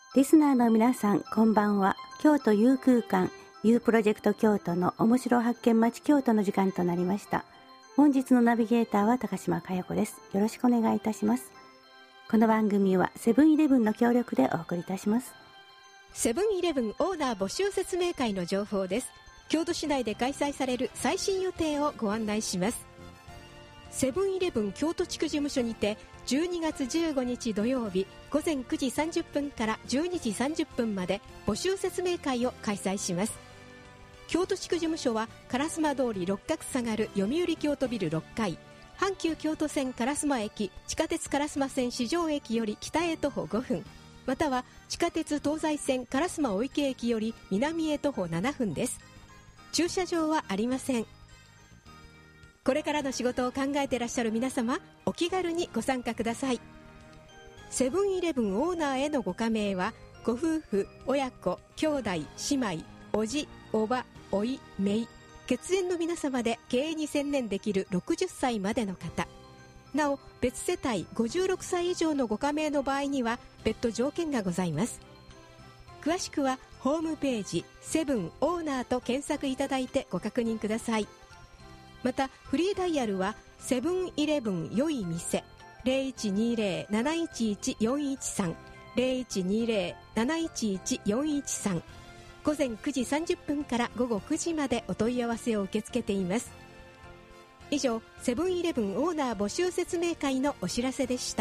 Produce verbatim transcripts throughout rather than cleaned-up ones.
リスナーの皆さん、こんばんは。京都 U 空間 U プロジェクト京都の面白発見町京都の時間となりました。本日のナビゲーターは高島佳代子です。よろしくお願いいたします。この番組はセブンイレブンの協力でお送りいたします。 セブンイレブンオーナー募集説明会の情報です。京都市内で開催される最新予定をご案内します。セブンイレブン京都地区事務所にてじゅうにがつじゅうごにち土曜日午前くじさんじゅっぷんからじゅうにじさんじゅっぷんまで募集説明会を開催します。京都地区事務所は烏丸通り六角下がる読売京都ビルろっかい、阪急京都線烏丸駅地下鉄烏丸線四条駅より北へ徒歩ごふん、または地下鉄東西線烏丸御池駅より南へ徒歩ななふんです。駐車場はありません。これからの仕事を考えていらっしゃる皆様、お気軽にご参加ください。セブンイレブンオーナーへのご加盟はご夫婦、親子、兄弟、姉妹、おじ、おば、おい、めい、血縁の皆様で経営に専念できるろくじゅっさいまでの方、なお別世帯ごじゅうろくさい以上のご加盟の場合には別途条件がございます。詳しくはホームページセブンオーナーと検索いただいてご確認ください。またフリーダイヤルはセブンイレブンよい店 ゼロいちにゼロ なないちいち よんいちさん ゼロいちにゼロ なないちいち よんいちさん、午前くじさんじゅっぷんから午後くじまでお問い合わせを受け付けています。以上、セブンイレブンオーナー募集説明会のお知らせでした。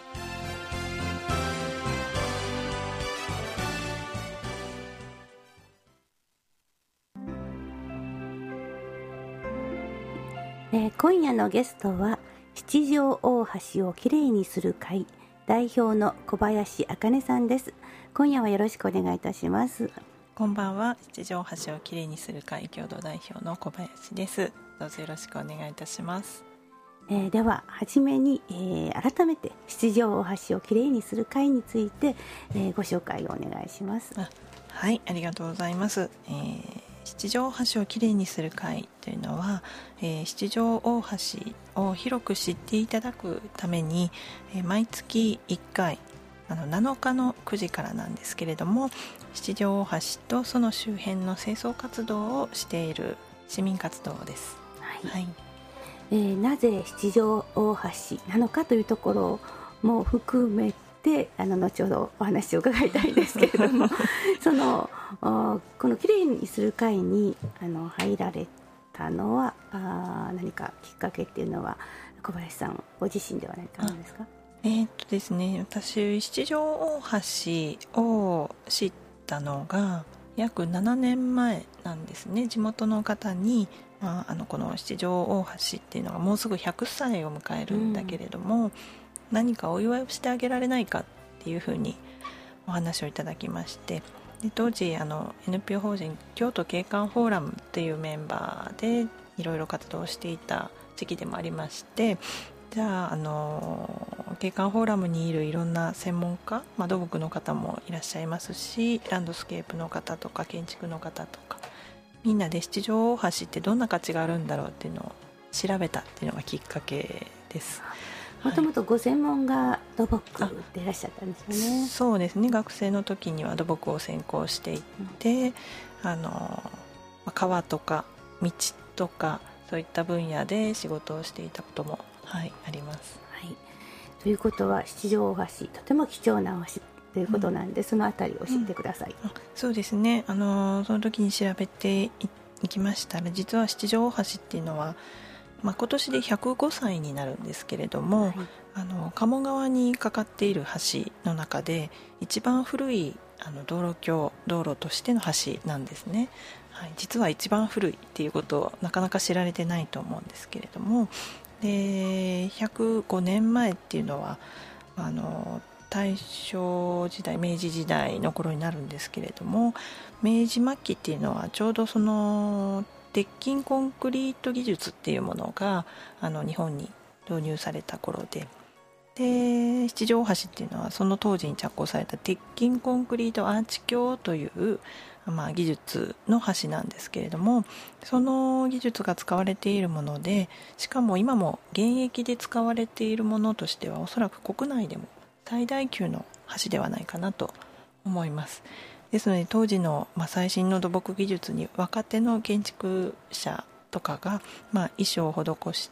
えー、今夜のゲストは七条大橋をきれいにする会代表の小林茜さんです。今夜はよろしくお願いいたします。 こんばんは。七条大橋をきれいにする会共同代表の小林です。どうぞよろしくお願いいたします。 えー、でははじめに、えー、改めて七条大橋をきれいにする会について、えー、ご紹介をお願いします。 あ、はい、ありがとうございます。えー七条大橋をきれいにする会というのは、えー、七条大橋を広く知っていただくために、えー、毎月いっかいあのなのかのくじからなんですけれども、七条大橋とその周辺の清掃活動をしている市民活動です。 はいはい、 えー、なぜ七条大橋なのかというところも含めてあの後ほどお話を伺いたいんですけれどもそのこのきれいにする会にあの入られたのはあ何かきっかけっていうのは小林さんご自身ではないかなんですか？ えーっとですね、私七条大橋を知ったのが約ななねんまえなんですね。地元の方に、まあ、あのこの七条大橋っていうのがもうすぐひゃくさいを迎えるんだけれども、うん、何かお祝いをしてあげられないかっていうふうにお話をいただきまして、で当時あの エヌピーオー 法人京都景観フォーラムっていうメンバーでいろいろ活動をしていた時期でもありまして、じゃあ、あの景観フォーラムにいるいろんな専門家、まあ、土木の方もいらっしゃいますし、ランドスケープの方とか建築の方とか、みんなで七条大橋ってどんな価値があるんだろうっていうのを調べたっていうのがきっかけです。 もともとご専門が土木でいらっしゃったんですよね。 そうですね、学生の時には土木を専攻していて、うん、あの川とか道とかそういった分野で仕事をしていたことも、はい、あります。 はい、ということは七条大橋とても貴重な橋ということなんで、うん、そのあたり教えてください。 うん、そうですね、あのその時に調べて い, いきましたら、実は七条大橋っていうのはまあ、今年でひゃくごさいになるんですけれども、はい、あの鴨川にかかっている橋の中で一番古いあの道路橋道路としての橋なんですね。はい、実は一番古いっていうことをなかなか知られてないと思うんですけれども、でひゃくごねんまえっていうのはあの大正時代明治時代の頃になるんですけれども、明治末期っていうのはちょうどその鉄筋コンクリート技術っていうものがあの日本に導入された頃で、で七条大橋っていうのはその当時に着工された鉄筋コンクリートアーチ橋という、まあ、技術の橋なんですけれども、その技術が使われているもので、しかも今も現役で使われているものとしてはおそらく国内でも最大級の橋ではないかなと思います。ですので当時の、まあ、最新の土木技術に若手の建築者とかが、まあ、衣装を施して、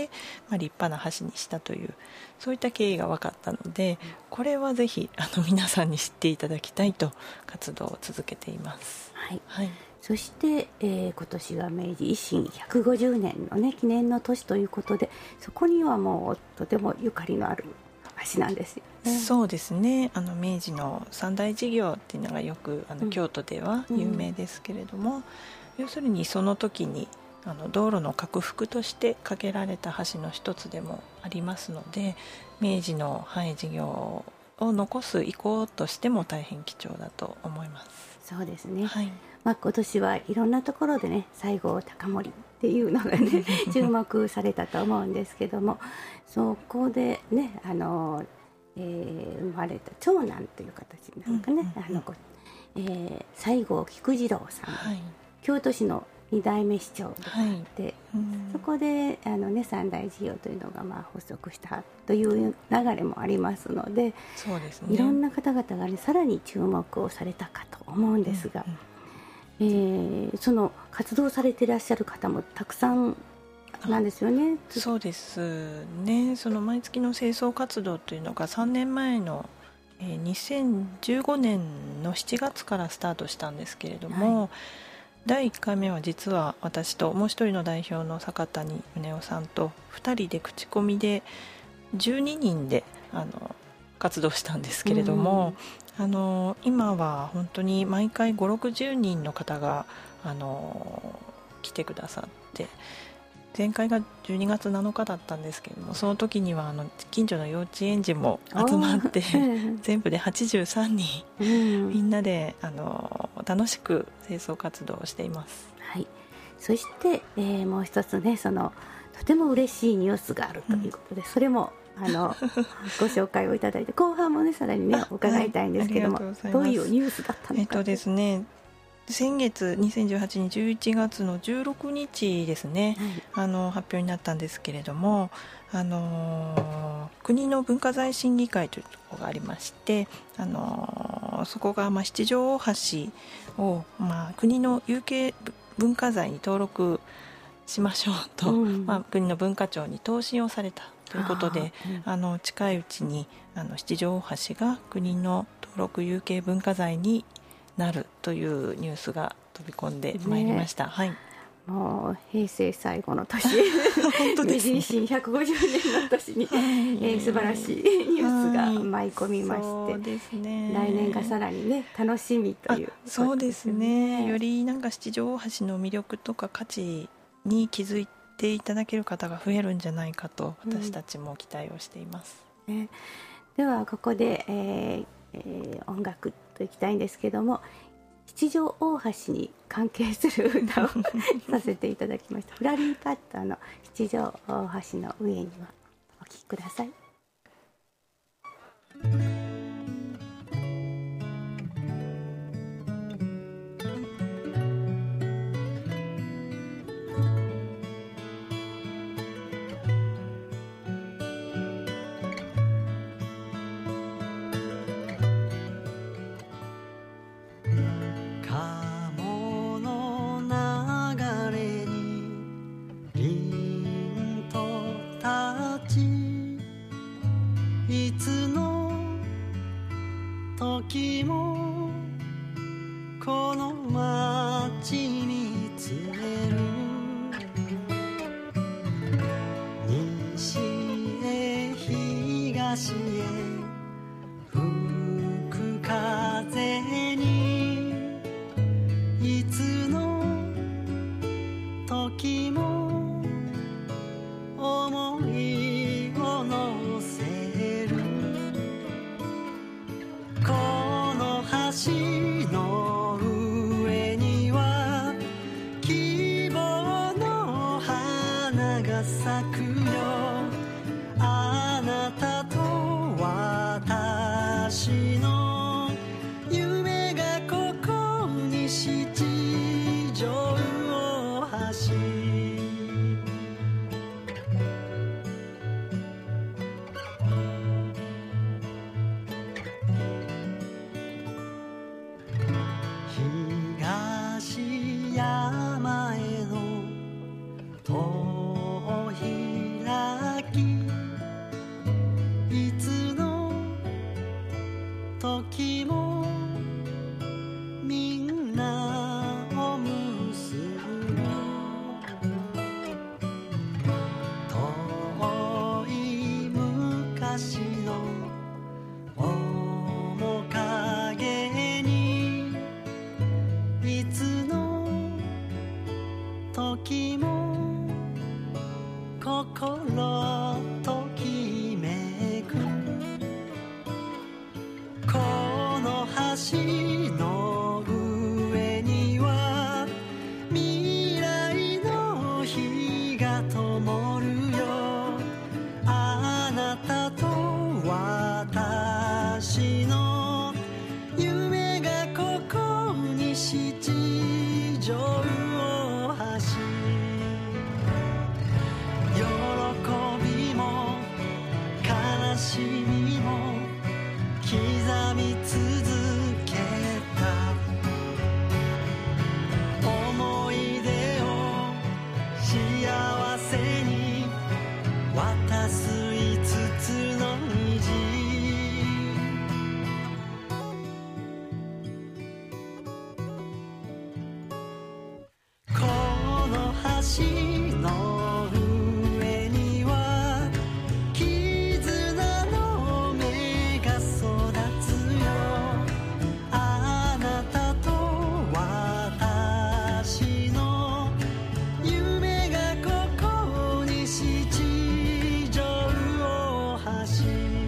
まあ、立派な橋にしたというそういった経緯が分かったので、これはぜひあの皆さんに知っていただきたいと活動を続けています。 はい、 はい、 そして、えー、今年が明治維新ひゃくごじゅうねんの、ね、記念の年ということで、そこにはもうとてもゆかりのある橋なんですよね。 そうですね、あの明治の三大事業っていうのがよくあの、うん、京都では有名ですけれども、うん、要するにその時にあの道路の拡幅として架けられた橋の一つでもありますので、明治の、はい、事業を残す遺構としても大変貴重だと思います。 そうですね、 はい、 まあ、今年はいろんなところでね、西郷隆盛っていうのがね注目されたと思うんですけども、そこでね、あの、えー、生まれた長男という形なんかね、あの、えー、西郷菊次郎さん、はい、京都市のに代目市長であって、はい、そこであの、ね、三大事業というのがまあ発足したという流れもありますので、 そうですね、 いろんな方々が、ね、さらに注目をされたかと思うんですが、うんうん、えー、その活動されていらっしゃる方もたくさんなんですよね。 そうですね、その毎月の清掃活動というのがさんねんまえのえー、にせんじゅうごねんのしちがつからスタートしたんですけれども、はい、だいいっかいめは実は私ともう一人の代表の坂谷宗男さんとふたりで口コミでじゅうににんであの活動したんですけれども、うん、あの今は本当に毎回ごじゅう、ろくじゅうにんの方があの来てくださって、前回がじゅうにがつなのかだったんですけれども、その時にはあの近所の幼稚園児も集まって全部ではちじゅうさんにん、うん、みんなであの楽しく清掃活動をしています。 はい、そして、えー、もう一つね、そのとても嬉しいニュースがあるということで、うん、それもあのご紹介をいただいて、後半もねさらにね伺いたいんですけども、はい、どういうニュースだったのか。 えっとですね先月にせんじゅうはちねんじゅういちがつのじゅうろくにちですね、はい、あの発表になったんですけれども、あの国の文化財審議会というところがありまして、あのそこが、まあ、七条大橋を、まあ、国の有形文化財に登録しましょうと、うん、まあ、国の文化庁に答申をされたということで、あ、うん、あの近いうちにあの七条大橋が国の登録有形文化財になるというニュースが飛び込んでまいりました。ね、はい、 もう平成最後の年本当ですね、明治維新ひゃくごじゅうねんの年に、はい、えー、素晴らしいニュースが舞い込みまして、 そうですね、 来年がさらにね楽しみという、 そうですね、よりなんか七条大橋の魅力とか価値に気づいていただける方が増えるんじゃないかと私たちも期待をしています。 うん、ね、ではここで、えーえー、音楽といきたいんですけども、七条大橋に関係する歌をさせていただきました。フラリーパッターの七条大橋の上にはお聴きください。 時もこの街につれる、西へ東へ吹く風にいつの時も思いを乗せる、この橋の上には希望の花が咲くよ、あなたとは橋の上には絆の芽が育つよ。あなたと私の夢がここに七条大橋。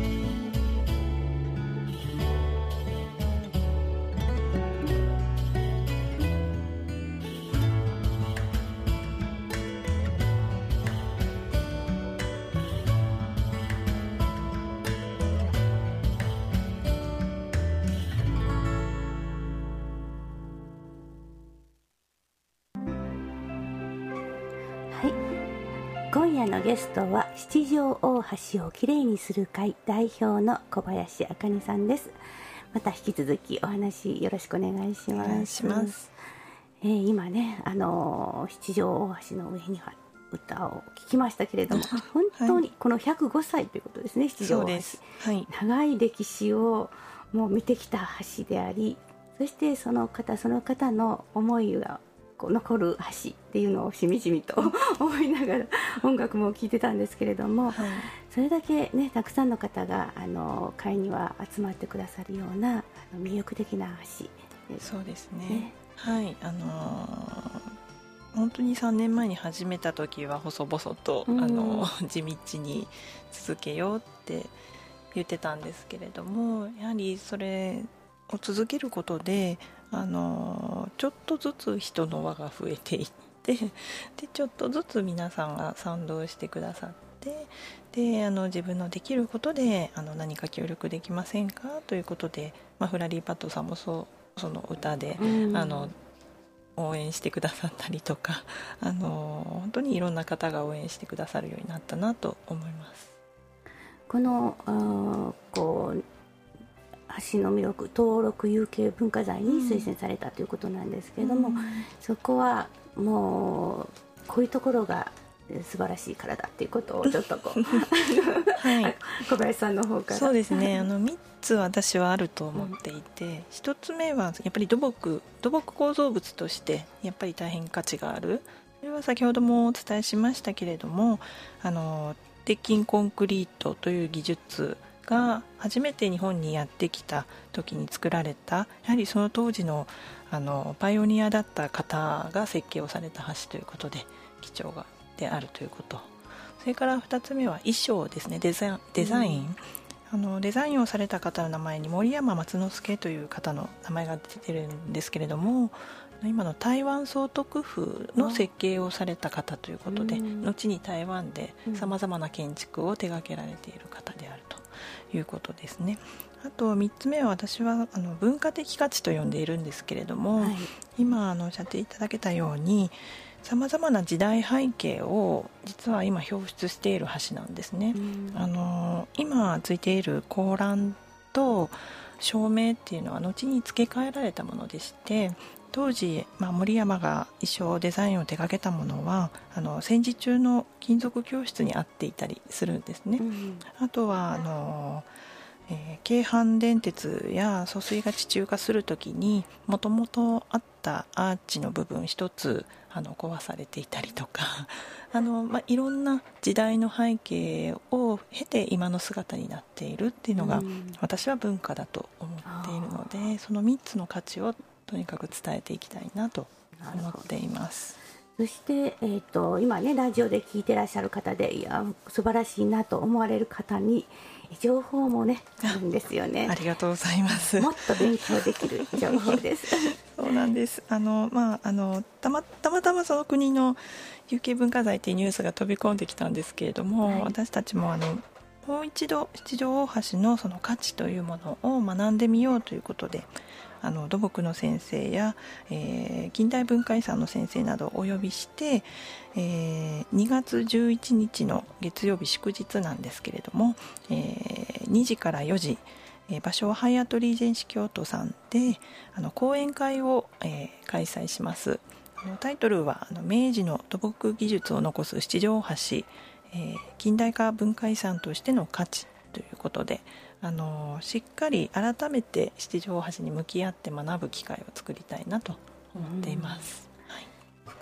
今夜のゲストは七条大橋をきれいにする会代表の小林あかねさんです。また引き続きお話よろしくお願いします。 お願いします。 えー、今ね、あのー、七条大橋の上には歌を聞きましたけれども、本当にこのひゃくごさいということですね。七条大橋、 そうです、はい、 長い歴史をもう見てきた橋であり、そしてその方その方の思いがこう残る橋っていうのをしみじみと思いながら音楽も聴いてたんですけれども、はい、それだけねたくさんの方があの会には集まってくださるようなあの魅力的な橋。 そうですね、ね、はいあのー、本当にさんねんまえに始めた時は細々と、うん、あの地道に続けようって言ってたんですけれども、やはりそれを続けることであのちょっとずつ人の輪が増えていってでちょっとずつ皆さんが賛同してくださってであの自分のできることであの何か協力できませんかということで、まあ、フラリーパッドさんもそうその歌で、うん、あの応援してくださったりとかあの本当にいろんな方が応援してくださるようになったなと思います。 このあこう橋の魅力登録有形文化財に推薦されたということなんですけれども、うん、そこはもうこういうところが素晴らしいからだっていうことをちょっとこう、はい、小林さんの方から。 そうですね、あのみっつ私はあると思っていて、うん、ひとつめはやっぱり土木土木構造物としてやっぱり大変価値がある。それは先ほどもお伝えしましたけれども、あの鉄筋コンクリートという技術が初めて日本にやってきた時に作られた、やはりその当時 の, あのパイオニアだった方が設計をされた橋ということで貴重であるということ。それからふたつめは衣装ですね。デザ, デザイン、うん、あのデザインをされた方の名前に森山松之助という方の名前が出てるんですけれども、今の台湾総督府の設計をされた方ということで、うん、後に台湾でさまざまな建築を手掛けられている方であるということですね。あとみっつめは私はあの文化的価値と呼んでいるんですけれども、はい、今あのおっしゃっていただけたようにさまざまな時代背景を実は今表出している橋なんですね。うん、あの今ついている高欄と照明っていうのは後に付け替えられたものでして、当時、まあ、森山が衣装デザインを手掛けたものはあの戦時中の金属教室にあっていたりするんですね。うん、あとはあの、えー、京阪電鉄や疎水が地中化するときにもともとあったアーチの部分一つあの壊されていたりとかあの、まあ、いろんな時代の背景を経て今の姿になっているっていうのが、うん、私は文化だと思っているので、そのみっつの価値をとにかく伝えていきたいなと思っています。 そして、えー、と今ねラジオで聞いてらっしゃる方でいや素晴らしいなと思われる方に情報もねあるんですよね。 ありがとうございます。 もっと勉強できる情報ですそうなんです。あの、まあ、あのたまたまたまその国の有形文化財というニュースが飛び込んできたんですけれども、はい、私たちもあのもう一度七条大橋のその価値というものを学んでみようということで、あの土木の先生や、えー、近代文化遺産の先生などをお呼びして、えー、にがつじゅういちにちの月曜日祝日なんですけれども、えー、にじからよじ、えー、場所はハイアットリージェンシ京都さんであの講演会を、えー、開催します。あのタイトルはあの明治の土木技術を残す七条大橋、えー、近代化文化遺産としての価値ということで、あのしっかり改めて七条大橋に向き合って学ぶ機会を作りたいなと思っています。 うん、はい、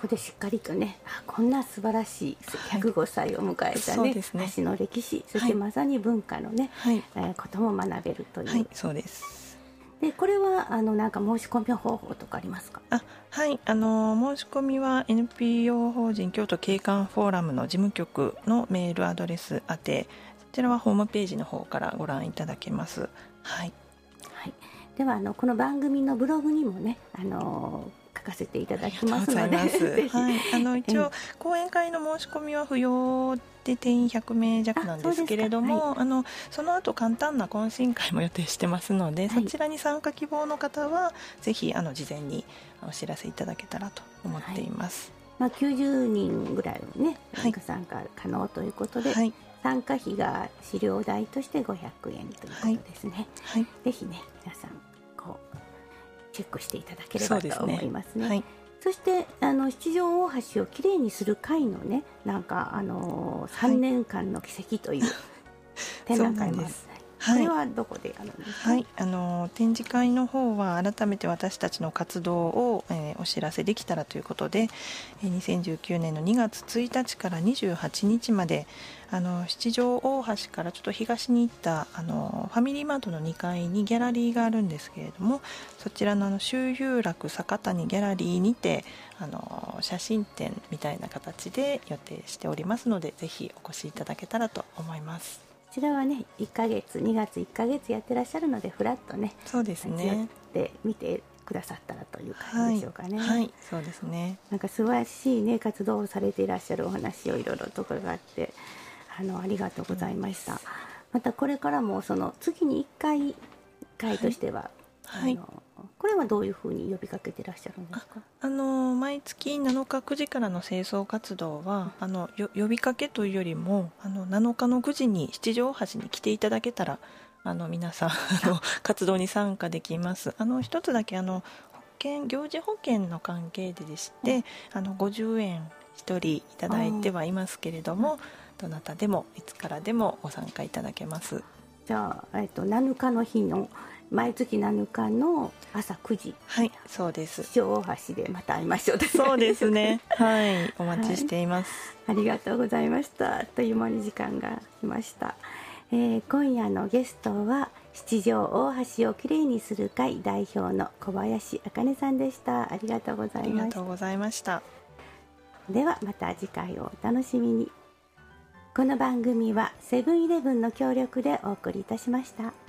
こでしっかりとね、あこんな素晴らしいひゃくごさいを迎えたね、 そうですね、 橋の歴史、そしてまさに文化のね、 はいえーことも学べるという、 はい、そうです。 でこれはあのなんか申し込み方法とかありますか？ あはい、あの申し込みは エヌピーオー 法人京都景観フォーラムの事務局のメールアドレス宛て、そちらはホームページの方からご覧いただけます。はい、 はい、ではあのこの番組のブログにもね、あの書かせていただきますので、ぜひ、 はい、あの一応講演会の申し込みは不要で定員ひゃくめい弱なんですけれども、そ, はい、あのその後簡単な懇親会も予定してますので、はい、そちらに参加希望の方はぜひあの事前にお知らせいただけたらと思っています。 はい、まあ、きゅうじゅうにんぐらいね、はい、参加可能ということで、はい、参加費が資料代としてごひゃくえんということですね。はい、ぜひね皆さんこうチェックしていただければと思いますね。はい、そしてあの七条大橋をきれいにする会のね、なんかあのー、さんねんかんの奇跡という展覧会もある。これはどこでやるんですか？ はい、あの展示会の方は改めて私たちの活動を、えー、お知らせできたらということで、えー、にせんじゅうきゅうねんのにがつついたちからにじゅうはちにちまで、あの七条大橋からちょっと東に行ったあのファミリーマートのにかいにギャラリーがあるんですけれども、そちらのあの周遊楽坂谷ギャラリーにてあの写真展みたいな形で予定しておりますので、ぜひお越しいただけたらと思います。 こちらはねいっかげつにがついっかげつやってらっしゃるので、フラッとね、 そうですね、 で見てくださったらという感じでしょうかね。 はい、はい、そうですね。 なんか素晴らしいね活動をされていらっしゃるお話をいろいろと伺って、あのありがとうございました。またこれからもその次にいっかい会としては、はい、あのこれはどういうふうに呼びかけていらっしゃるんですか？ ああの毎月なのかくじからの清掃活動は、あのよ呼びかけというよりも、あのなのかのくじに七条大橋に来ていただけたら、あの皆さんあの活動に参加できます。あの一つだけあの保険行事保険の関係ででして、うん、あのごじゅうえんひとりいただいてはいますけれども、どなたでもいつからでもご参加いただけます。 じゃあ、えっと、なのかの日の毎月なのかの朝くじ、 はい、そうです。 七条大橋でまた会いましょう。 そうですね。はい、お待ちしています。 はい、ありがとうございました。あっという間に時間が来ました。えー、今夜のゲストは七条大橋をきれいにする会代表の小林茜さんでした。ありがとうございました。 ありがとうございました。 ではまた次回をお楽しみに。この番組はセブンイレブンの協力でお送りいたしました。